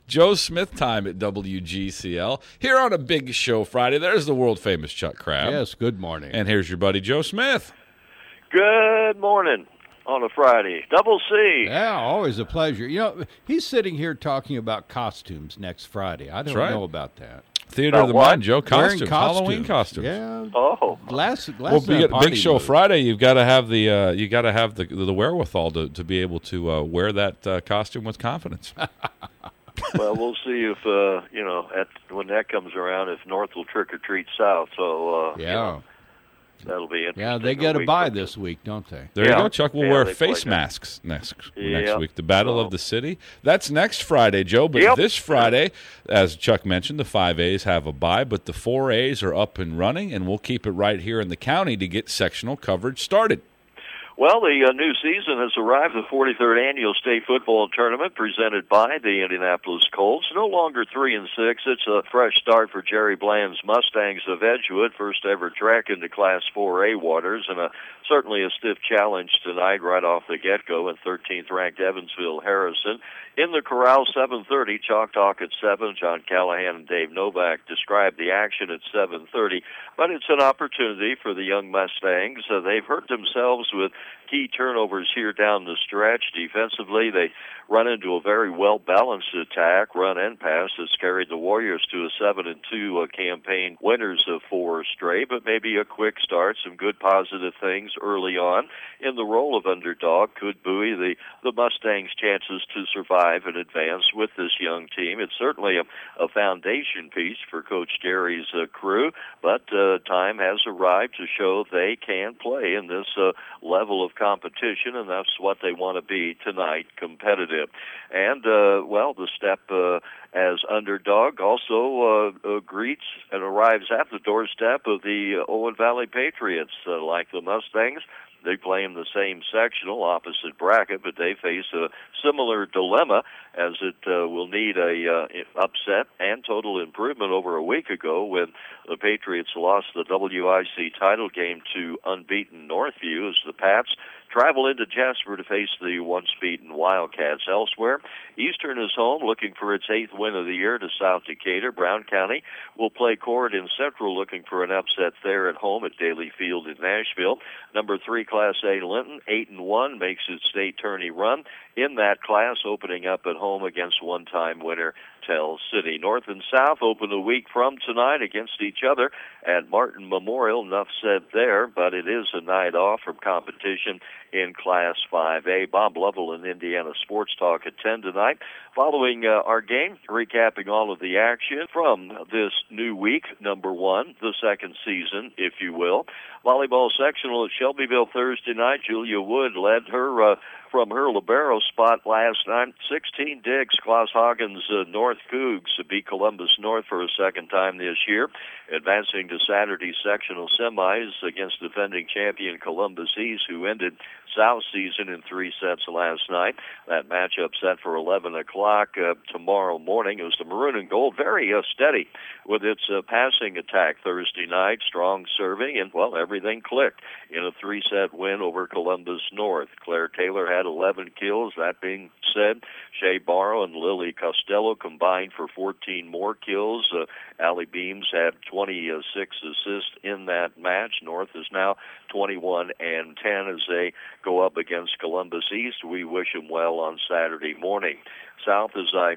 Joe Smith time at WGCL. Here on a big show Friday, there's the world-famous Chuck Crabb. Yes, good morning. And here's your buddy Joe Smith. Good morning on a Friday. Double C. Yeah, always a pleasure. You know, he's sitting here talking about costumes next Friday. I don't know about that. Theater of the Mind, Joe. Wearing Costumes. Halloween costumes. Yeah. Oh. Last well, big show move. Friday. You've got to have the wherewithal to be able to wear that costume with confidence. Well, we'll see if when that comes around, if North will trick or treat South. So that'll be interesting. Yeah, they get a bye this week, don't they? There you go, Chuck. We'll wear face masks next week. The Battle of the City. That's next Friday, Joe. But this Friday, as Chuck mentioned, the 5As have a bye, but the 4As are up and running, and we'll keep it right here in the county to get sectional coverage started. Well, the new season has arrived, the 43rd Annual State Football Tournament presented by the Indianapolis Colts. No longer 3-6. It's a fresh start for Jerry Bland's Mustangs of Edgewood, first ever trek into Class 4A waters, and certainly a stiff challenge tonight right off the get-go in 13th-ranked Evansville Harrison. In the corral, 7:30, Chalk Talk at 7. John Callahan and Dave Novak described the action at 7:30, but it's an opportunity for the young Mustangs. They've hurt themselves with key turnovers here down the stretch. Defensively, they run into a very well-balanced attack, run and pass, that's carried the Warriors to a 7-2 campaign, winners of 4 straight, but maybe a quick start, some good positive things early on. In the role of underdog could buoy the Mustangs' chances to survive and advance with this young team. It's certainly a foundation piece for Coach Jerry's crew, but time has arrived to show they can play in this level of competition, and that's what they want to be tonight, competitive. And, the step as underdog also greets and arrives at the doorstep of the Owen Valley Patriots. Like the Mustangs, they play in the same sectional, opposite bracket, but they face a similar dilemma, as it will need a upset and total improvement over a week ago when the Patriots lost the WIC title game to unbeaten Northview, as the Pats travel into Jasper to face the once-beaten Wildcats. Elsewhere, Eastern is home, looking for its 8th win of the year to South Decatur. Brown County will play Corydon Central, looking for an upset there at home at Daly Field in Nashville. Number 3 Class A Linton, 8-1, makes its state tourney run in that class, opening up at home against one-time winner Tell City. North and South open a week from tonight against each other at Martin Memorial. Enough said there, but it is a night off from competition in Class 5A. Bob Lovell in Indiana Sports Talk at 10 tonight. Following our game, recapping all of the action from this new week, number 1, the second season, if you will. Volleyball sectional at Shelbyville Thursday night. Julia Wood led her from her libero spot last night. 16 digs. Klaus Hagen's North Cougs beat Columbus North for a second time this year, advancing to Saturday's sectional semis against defending champion Columbus East, who ended South season in 3 sets last night. That matchup set for 11 o'clock tomorrow morning. It was the Maroon and Gold, very steady with its passing attack Thursday night, strong serving, and, everything clicked in a 3-set win over Columbus North. Claire Taylor had 11 kills. That being said, Shea Barrow and Lily Costello combined for 14 more kills. Allie Beams had 26 assists in that match. North is now 21-10 as they go up against Columbus East. We wish them well on Saturday morning. South,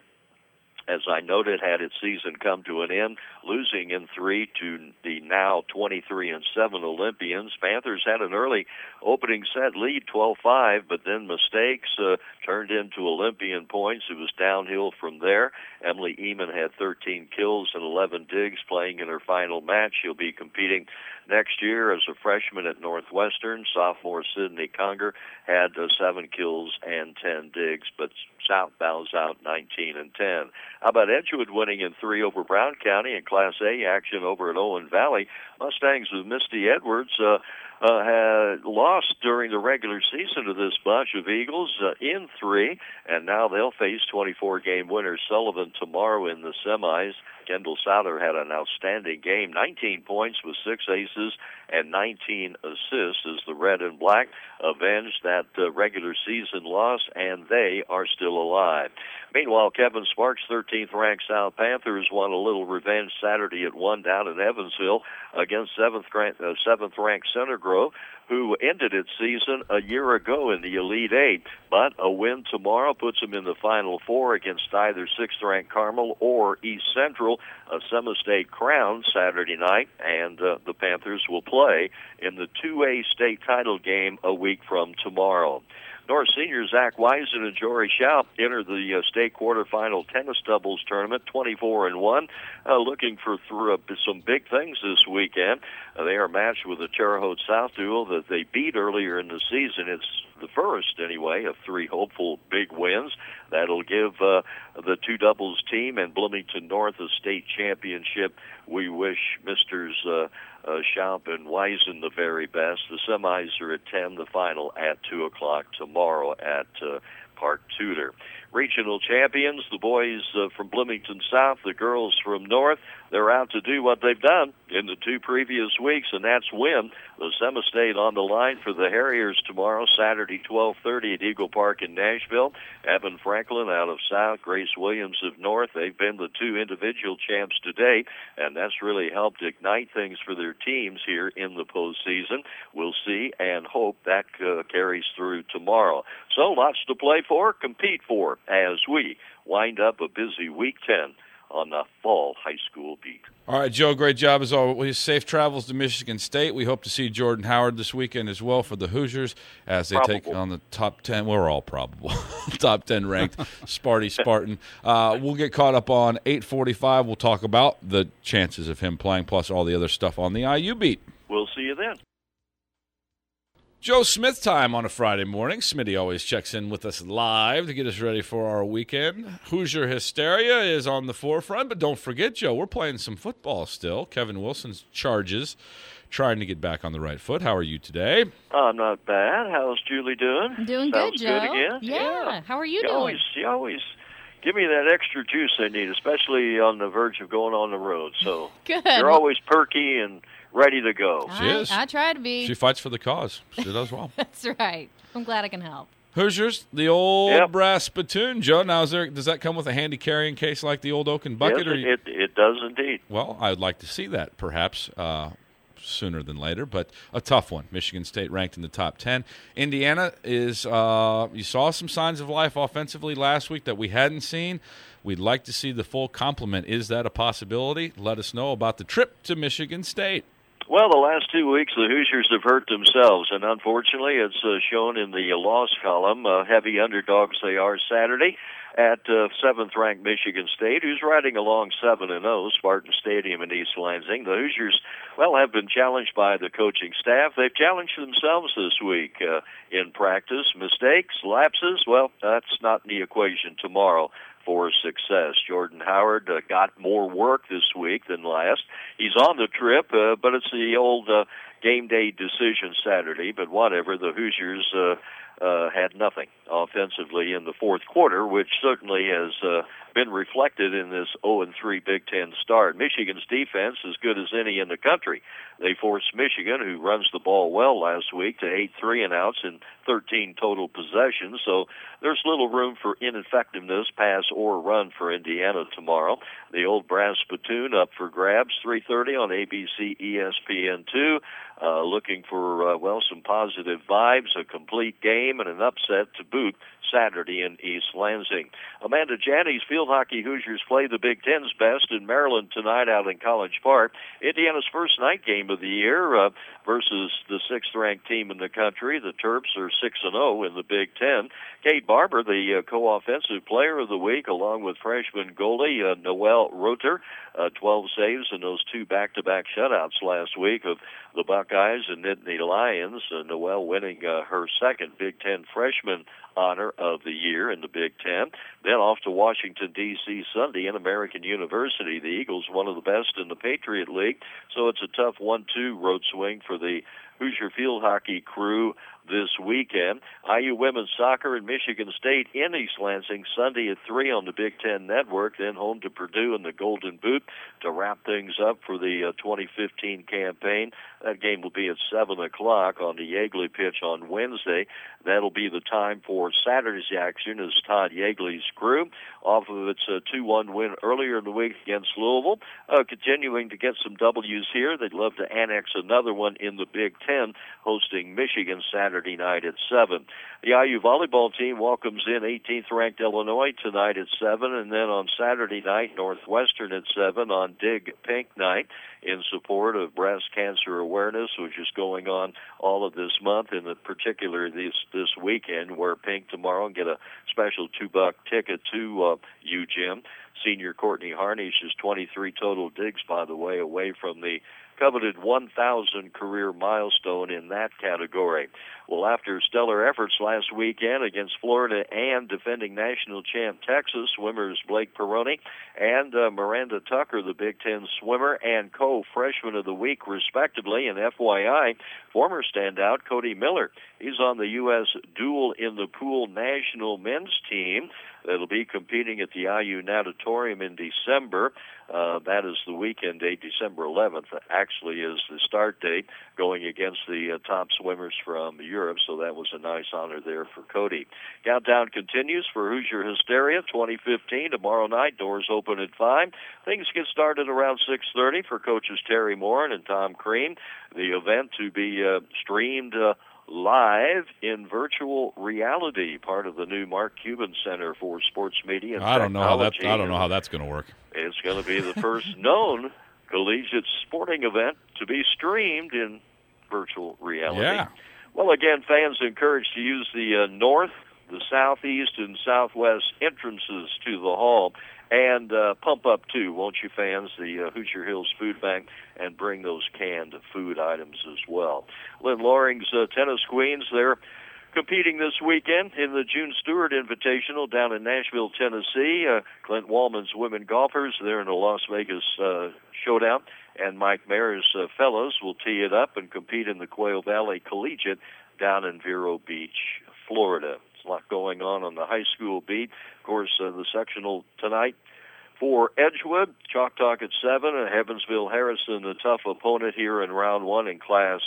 as I noted, had its season come to an end, losing in 3 to the now 23-7 Olympians. Panthers had an early opening set lead, 12-5, but then mistakes turned into Olympian points. It was downhill from there. Emily Eamon had 13 kills and 11 digs playing in her final match. She'll be competing next year as a freshman at Northwestern. Sophomore Sydney Conger had 7 kills and 10 digs, but South bows out 19-10. How about Edgewood winning in 3 over Brown County in Class A action over at Owen Valley? Mustangs with Misty Edwards had lost during the regular season to this bunch of Eagles in 3, and now they'll face 24-game winner Sullivan tomorrow in the semis. Kendall Souther had an outstanding game, 19 points with 6 aces and 19 assists as the Red and Black avenged that regular season loss, and they are still alive. Meanwhile, Kevin Sparks' 13th-ranked South Panthers won a little revenge Saturday at 1 down in Evansville against 7th-ranked Center Grove, who ended its season a year ago in the Elite Eight. But a win tomorrow puts them in the Final Four against either 6th-ranked Carmel or East Central, a semi-state crown Saturday night, and the Panthers will play in the 2A state title game a week from tomorrow. North senior Zach Wisen and Jory Schaub enter the state quarterfinal tennis doubles tournament, 24-1, looking for some big things this weekend. They are matched with the Terre Haute South duo that they beat earlier in the season. It's the first, anyway, of 3 hopeful big wins. That'll give the two doubles team and Bloomington North a state championship. We wish Misters Schaub and Wisen the very best. The semis are at 10, the final at 2 o'clock tomorrow at Park Tudor. Regional champions, the boys from Bloomington South, the girls from North, they're out to do what they've done in the 2 previous weeks, and that's win. The semi-state on the line for the Harriers tomorrow, Saturday, 12:30 at Eagle Park in Nashville. Evan Franklin out of South, Grace Williams of North. They've been the 2 individual champs to date, and that's really helped ignite things for their teams here in the postseason. We'll see and hope that carries through tomorrow. So lots to play for, compete for, as we wind up a busy Week 10 on the fall high school beat. All right, Joe, great job as always. Safe travels to Michigan State. We hope to see Jordan Howard this weekend as well for the Hoosiers as they take on the top 10. We're all probable. Top 10 ranked Spartan. We'll get caught up on 8:45. We'll talk about the chances of him playing plus all the other stuff on the IU beat. We'll see you then. Joe Smith time on a Friday morning. Smitty always checks in with us live to get us ready for our weekend. Hoosier hysteria is on the forefront, but don't forget, Joe, we're playing some football still. Kevin Wilson's Charges trying to get back on the right foot. How are you today? I'm not bad. How's Julie doing? Doing Sounds good, Joe. Good again? Yeah. How are you doing? You always give me that extra juice I need, especially on the verge of going on the road. So Good. You're always perky and ready to go. She is. I try to be. She fights for the cause. She does well. That's right. I'm glad I can help. Hoosiers, the old brass spittoon. Joe, now does that come with a handy carrying case like the old Oaken bucket? Yes, it does indeed. Well, I'd like to see that perhaps sooner than later, but a tough one. Michigan State ranked in the top 10. Indiana is, you saw some signs of life offensively last week that we hadn't seen. We'd like to see the full complement. Is that a possibility? Let us know about the trip to Michigan State. Well, the last 2 weeks, the Hoosiers have hurt themselves, and unfortunately, it's shown in the loss column. Heavy underdogs they are Saturday at 7th-ranked Michigan State, who's riding along 7-0, Spartan Stadium in East Lansing. The Hoosiers, have been challenged by the coaching staff. They've challenged themselves this week in practice. Mistakes, lapses, that's not in the equation tomorrow for success. Jordan Howard got more work this week than last. He's on the trip, but it's the old game day decision Saturday. But whatever, the Hoosiers had nothing offensively in the fourth quarter, which certainly has been reflected in this 0-3 Big Ten start. Michigan's defense is good as any in the country. They forced Michigan, who runs the ball well last week, to 8 3-and-outs in 13 total possessions. So there's little room for ineffectiveness, pass or run, for Indiana tomorrow. The old brass spittoon up for grabs, 3:30 on ABC ESPN2. Looking for, some positive vibes, a complete game, and an upset to boot Saturday in East Lansing. Amanda Janney's field hockey Hoosiers play the Big Ten's best in Maryland tonight out in College Park. Indiana's first night game of the year versus the 6th-ranked team in the country. The Terps are 6-0 in the Big Ten. Kate Barber, the co-offensive player of the week, along with freshman goalie Noelle Roter, 12 saves in those 2 back-to-back shutouts last week of the Buckeyes and Nittany Lions. Noelle winning her second Big Ten freshman honor of the year in the Big Ten. Then off to Washington, D.C. Sunday in American University. The Eagles, one of the best in the Patriot League, so it's a tough 1-2 road swing for the Hoosier field hockey crew this weekend. IU women's soccer and Michigan State in East Lansing Sunday at 3 on the Big Ten Network, then home to Purdue in the Golden Boot to wrap things up for the 2015 campaign. That game will be at 7 o'clock on the Yeagley pitch on Wednesday. That'll be the time for Saturday's action as Todd Yeagley's crew, off of its 2-1 win earlier in the week against Louisville, continuing to get some W's here. They'd love to annex another one in the Big Ten, hosting Michigan Saturday night at 7. The IU volleyball team welcomes in 18th-ranked Illinois tonight at 7, and then on Saturday night, Northwestern at 7 on Dig Pink Night in support of breast cancer awareness, which is going on all of this month, and in particular this weekend, wear pink tomorrow and get a special $2 ticket to UGym. Senior Courtney Harnish is 23 total digs, by the way, away from the coveted 1,000 career milestone in that category. Well, after stellar efforts last weekend against Florida and defending national champ Texas, swimmers Blake Peroni and Miranda Tucker, the Big Ten swimmer and co-freshman of the week, respectively, and FYI, former standout Cody Miller. He's on the U.S. dual in the pool national men's team that'll be competing at the IU Natatorium in December. That is the weekend date, December 11th, actually is the start date, going against the top swimmers from Europe, so that was a nice honor there for Cody. Countdown continues for Hoosier Hysteria 2015. Tomorrow night, doors open at 5. Things get started around 6:30 for coaches Terry Morin and Tom Crean. The event to be streamed live in virtual reality, part of the new Mark Cuban Center for Sports Media and Technology. I don't know how that's going to work. It's going to be the first known collegiate sporting event to be streamed in virtual reality. Yeah. Well, again, fans encouraged to use the north, the southeast, and southwest entrances to the hall. And pump up, too, won't you, fans, the Hoosier Hills Food Bank, and bring those canned food items as well. Lynn Loring's tennis queens, they're competing this weekend in the June Stewart Invitational down in Nashville, Tennessee. Clint Wallman's women golfers, they're in the Las Vegas Showdown. And Mike Mayer's fellows will tee it up and compete in the Quail Valley Collegiate down in Vero Beach, Florida. There's a lot going on the high school beat. Of course, the sectional tonight for Edgewood, Chalk Talk at 7, and Evansville Harrison, the tough opponent here in round 1 in Class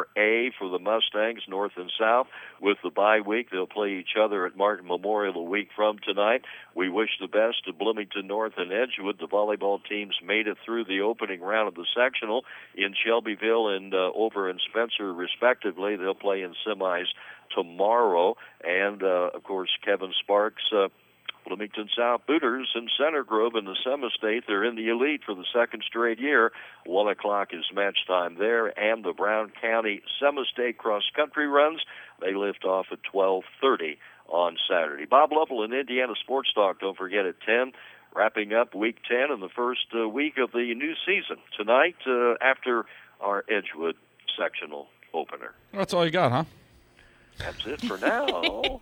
4A for the Mustangs, North and South. With the bye week, they'll play each other at Martin Memorial a week from tonight. We wish the best to Bloomington North and Edgewood. The volleyball teams made it through the opening round of the sectional in Shelbyville and over in Spencer, respectively. They'll play in semis tomorrow. And, of course, Kevin Sparks, Bloomington South Booters in Center Grove in the Semi-State. They're in the elite for the second straight year. 1 o'clock is match time there. And the Brown County Semi-State cross-country runs, they lift off at 12:30 on Saturday. Bob Lovell in Indiana Sports Talk, don't forget, at 10. Wrapping up Week 10 and the first week of the new season. Tonight, after our Edgewood sectional opener. That's all you got, huh? That's it for now.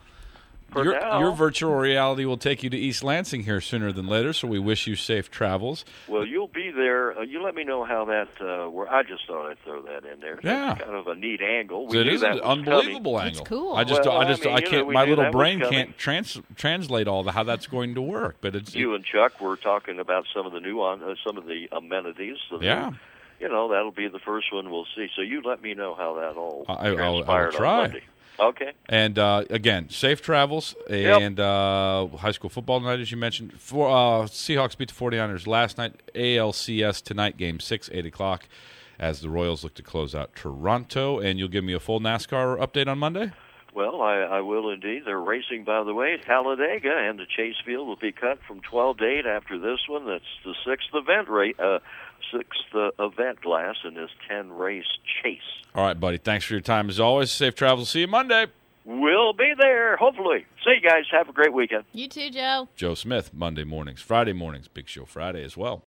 Your virtual reality will take you to East Lansing here sooner than later, so we wish you safe travels. Well, you'll be there. You let me know how that I just thought I'd throw that in there. Yeah. It's kind of a neat angle. It is an unbelievable angle. It's cool. I can't. My little brain can't translate all how that's going to work. But it's you and Chuck were talking about some of the some of the amenities. Yeah. That'll be the first one we'll see. So you let me know how that all transpired I'll try. on Monday. Okay. And, again, safe travels and high school football tonight, as you mentioned. Seahawks beat the 49ers last night. ALCS tonight, Game 6, 8 o'clock, as the Royals look to close out Toronto. And you'll give me a full NASCAR update on Monday? Well, I will indeed. They're racing, by the way, at Talladega, and the chase field will be cut from 12 to 8 after this one. That's the sixth event glass in this 10-race chase. All right, buddy. Thanks for your time. As always, safe travels. See you Monday. We'll be there, hopefully. See you guys. Have a great weekend. You too, Joe. Joe Smith, Monday mornings. Friday mornings, Big Show Friday as well.